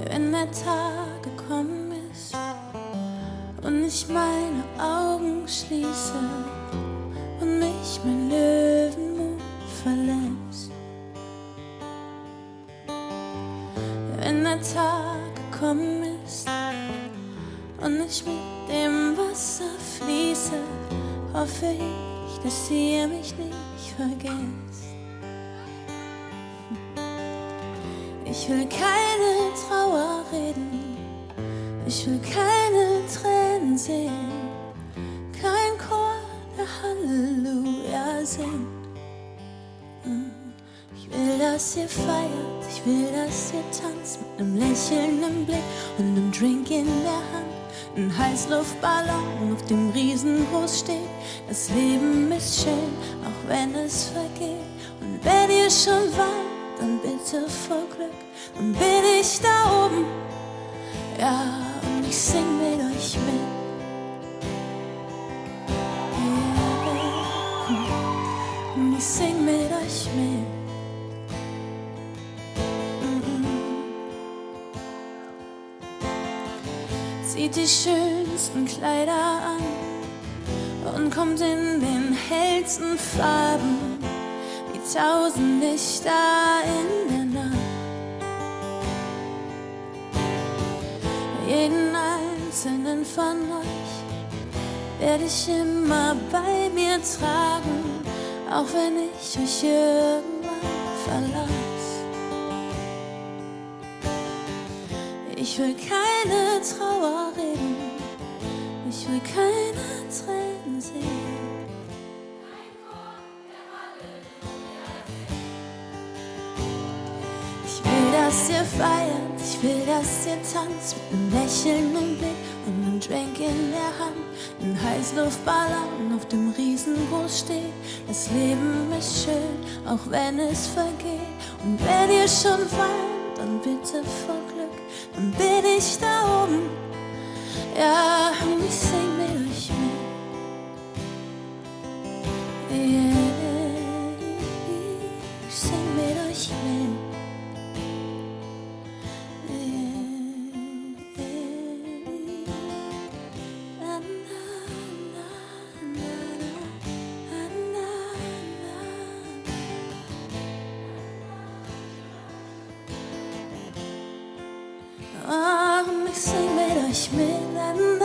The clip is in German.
wenn der Tag gekommen ist und ich meine Augen schließe und mich mein Löwenmut verlässt. Wenn der Tag gekommen ist und ich mit dem Wasser fließe, hoffe ich, dass ihr mich nicht vergesst. Ich will keine Trauer reden, ich will keine Tränen sehen, kein Chor, der Halleluja singt. Ich will, dass ihr feiert, ich will, dass ihr tanzt mit einem Lächeln im Blick und einem Drink in der Hand. Ein Heißluftballon, auf dem riesengroß steht: Das Leben ist schön, auch wenn es vergeht. Und wenn ihr schon weint, dann bitte vor Glück, dann bin ich da oben, ja, und ich sing mit euch mit. Yeah. Und ich sing mit euch mit. Zieht die schönsten Kleider an und kommt in den hellsten Farben wie 1000 Lichter in der Nacht. Jeden einzelnen von euch werde ich immer bei mir tragen, auch wenn ich euch irgendwann verlasse. Ich will keine Trauer reden, ich will keine Tränen sehen. Ich will, dass ihr feiert, ich will, dass ihr tanzt mit einem Lächeln im Blick und einem Drink in der Hand. Ein Heißluftballon, auf dem riesengroß steht: Das Leben ist schön, auch wenn es vergeht. Und wenn ihr schon weint, dann bitte vor Glück, dann bin ich da oben, ja, und ich sing mit euch mit. Yeah, ich sing mit euch mit. Ich sing mit euch mit.